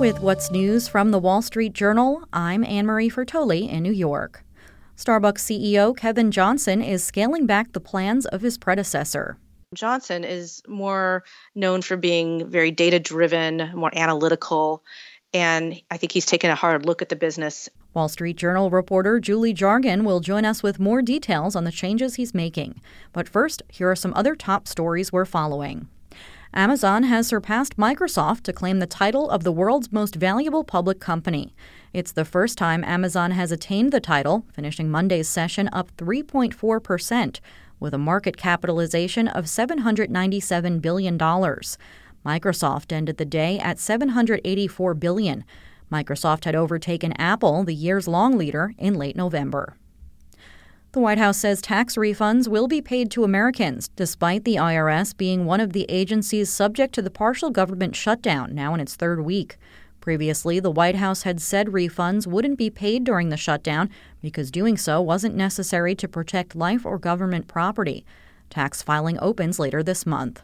With what's news from the Wall Street Journal, I'm Anne-Marie Fertoli in New York. Starbucks CEO Kevin Johnson is scaling back the plans of his predecessor. Johnson is more known for being very data-driven, more analytical, and I think he's taken a hard look at the business. Wall Street Journal reporter Julie Jargon will join us with more details on the changes he's making. But first, here are some other top stories we're following. Amazon has surpassed Microsoft to claim the title of the world's most valuable public company. It's the first time Amazon has attained the title, finishing Monday's session up 3.4%, with a market capitalization of $797 billion. Microsoft ended the day at $784 billion. Microsoft had overtaken Apple, the years-long leader, in late November. The White House says tax refunds will be paid to Americans, despite the IRS being one of the agencies subject to the partial government shutdown, now in its third week. Previously, the White House had said refunds wouldn't be paid during the shutdown because doing so wasn't necessary to protect life or government property. Tax filing opens later this month.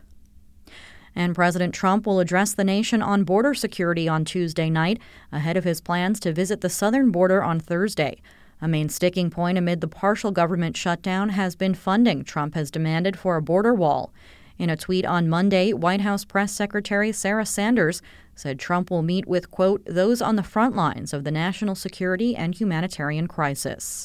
And President Trump will address the nation on border security on Tuesday night, ahead of his plans to visit the southern border on Thursday. A main sticking point amid the partial government shutdown has been funding Trump has demanded for a border wall. In a tweet on Monday, White House Press Secretary Sarah Sanders said Trump will meet with, quote, those on the front lines of the national security and humanitarian crisis.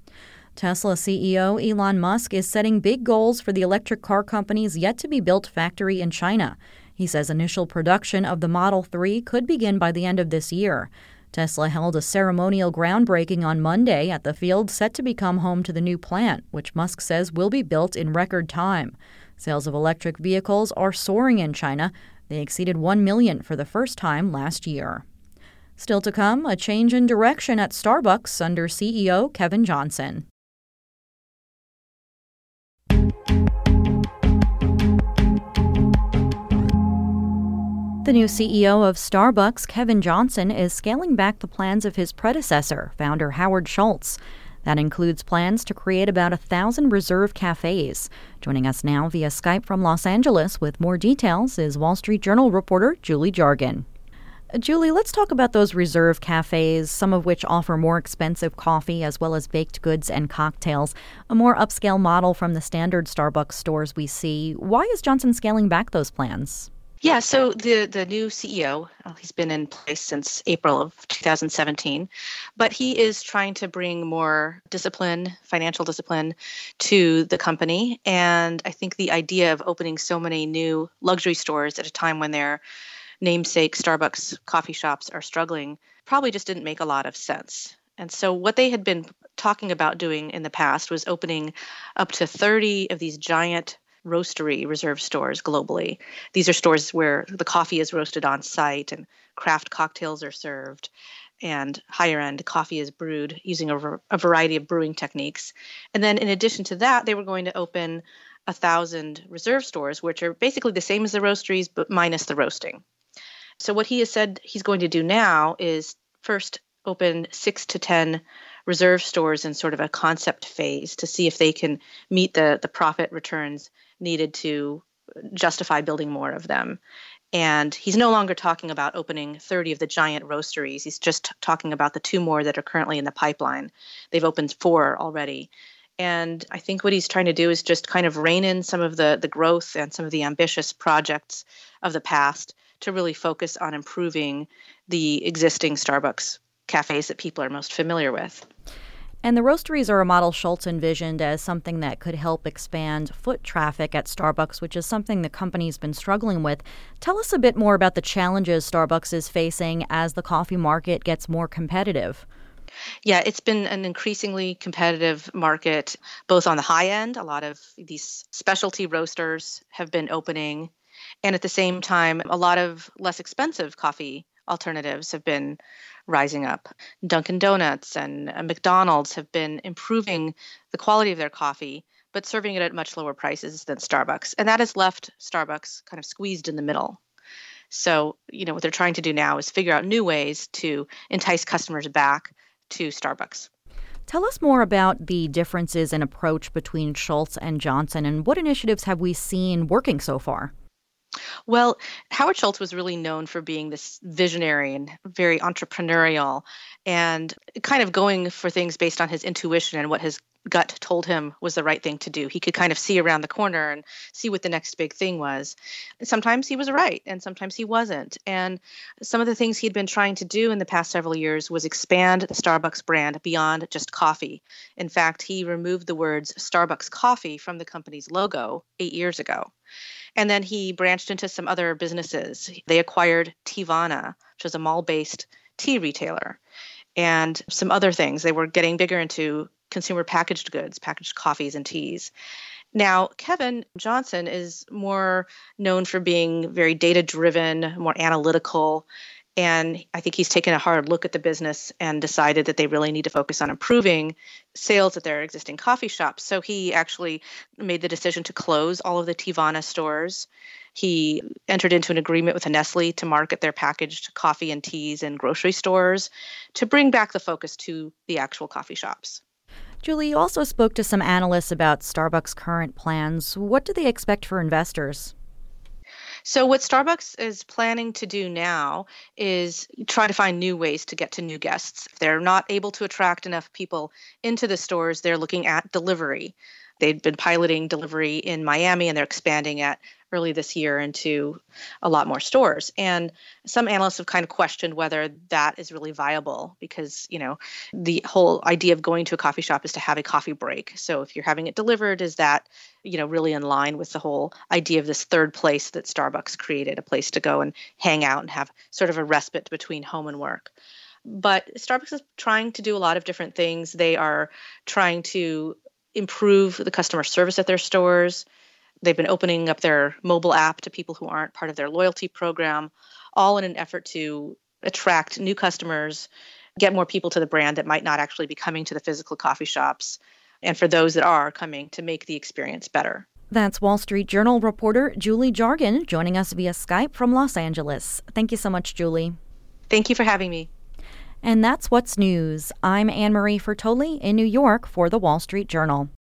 Tesla CEO Elon Musk is setting big goals for the electric car company's yet-to-be-built factory in China. He says initial production of the Model 3 could begin by the end of this year. Tesla held a ceremonial groundbreaking on Monday at the field set to become home to the new plant, which Musk says will be built in record time. Sales of electric vehicles are soaring in China. They exceeded 1 million for the first time last year. Still to come, a change in direction at Starbucks under CEO Kevin Johnson. The new CEO of Starbucks, Kevin Johnson, is scaling back the plans of his predecessor, founder Howard Schultz. That includes plans to create about 1,000 reserve cafes. Joining us now via Skype from Los Angeles with more details is Wall Street Journal reporter Julie Jargon. Julie, let's talk about those reserve cafes, some of which offer more expensive coffee as well as baked goods and cocktails, a more upscale model from the standard Starbucks stores we see. Why is Johnson scaling back those plans? Yeah, so the new CEO, he's been in place since April of 2017, but he is trying to bring more discipline, financial discipline to the company. And I think the idea of opening so many new luxury stores at a time when their namesake Starbucks coffee shops are struggling probably just didn't make a lot of sense. And so what they had been talking about doing in the past was opening up to 30 of these giant roastery reserve stores globally. These are stores where the coffee is roasted on site and craft cocktails are served and higher end coffee is brewed using a variety of brewing techniques. And then in addition to that, they were going to open 1,000 reserve stores, which are basically the same as the roasteries, but minus the roasting. So what he has said he's going to do now is first open 6 to 10 reserve stores in sort of a concept phase to see if they can meet the profit returns needed to justify building more of them. And he's no longer talking about opening 30 of the giant roasteries. He's just talking about the 2 more that are currently in the pipeline. They've opened 4 already. And I think what he's trying to do is just kind of rein in some of the growth and some of the ambitious projects of the past to really focus on improving the existing Starbucks cafes that people are most familiar with. And the roasteries are a model Schultz envisioned as something that could help expand foot traffic at Starbucks, which is something the company's been struggling with. Tell us a bit more about the challenges Starbucks is facing as the coffee market gets more competitive. Yeah, it's been an increasingly competitive market, both on the high end. A lot of these specialty roasters have been opening. And at the same time, a lot of less expensive coffee alternatives have been rising up. Dunkin' Donuts and McDonald's have been improving the quality of their coffee, but serving it at much lower prices than Starbucks. And that has left Starbucks kind of squeezed in the middle. So, what they're trying to do now is figure out new ways to entice customers back to Starbucks. Tell us more about the differences in approach between Schultz and Johnson, and what initiatives have we seen working so far? Well, Howard Schultz was really known for being this visionary and very entrepreneurial and kind of going for things based on his intuition and what his gut told him was the right thing to do. He could kind of see around the corner and see what the next big thing was. Sometimes he was right and sometimes he wasn't. And some of the things he'd been trying to do in the past several years was expand the Starbucks brand beyond just coffee. In fact, he removed the words Starbucks Coffee from the company's logo 8 years ago. And then he branched into some other businesses. They acquired Teavana, which was a mall-based tea retailer, and some other things. They were getting bigger into consumer packaged goods, packaged coffees and teas. Now, Kevin Johnson is more known for being very data-driven, more analytical, and I think he's taken a hard look at the business and decided that they really need to focus on improving sales at their existing coffee shops. So he actually made the decision to close all of the Teavana stores. He entered into an agreement with Nestle to market their packaged coffee and teas in grocery stores to bring back the focus to the actual coffee shops. Julie, you also spoke to some analysts about Starbucks' current plans. What do they expect for investors? So what Starbucks is planning to do now is try to find new ways to get to new guests. If they're not able to attract enough people into the stores, they're looking at delivery. They've been piloting delivery in Miami, and they're expanding it early this year into a lot more stores. And some analysts have kind of questioned whether that is really viable because, the whole idea of going to a coffee shop is to have a coffee break. So if you're having it delivered, is that, really in line with the whole idea of this third place that Starbucks created, a place to go and hang out and have sort of a respite between home and work. But Starbucks is trying to do a lot of different things. They are trying to improve the customer service at their stores. They've been opening up their mobile app to people who aren't part of their loyalty program, all in an effort to attract new customers, get more people to the brand that might not actually be coming to the physical coffee shops, and for those that are coming, to make the experience better. That's Wall Street Journal reporter Julie Jargon joining us via Skype from Los Angeles. Thank you so much, Julie. Thank you for having me. And that's what's news. I'm Anne Marie Fertoli in New York for the Wall Street Journal.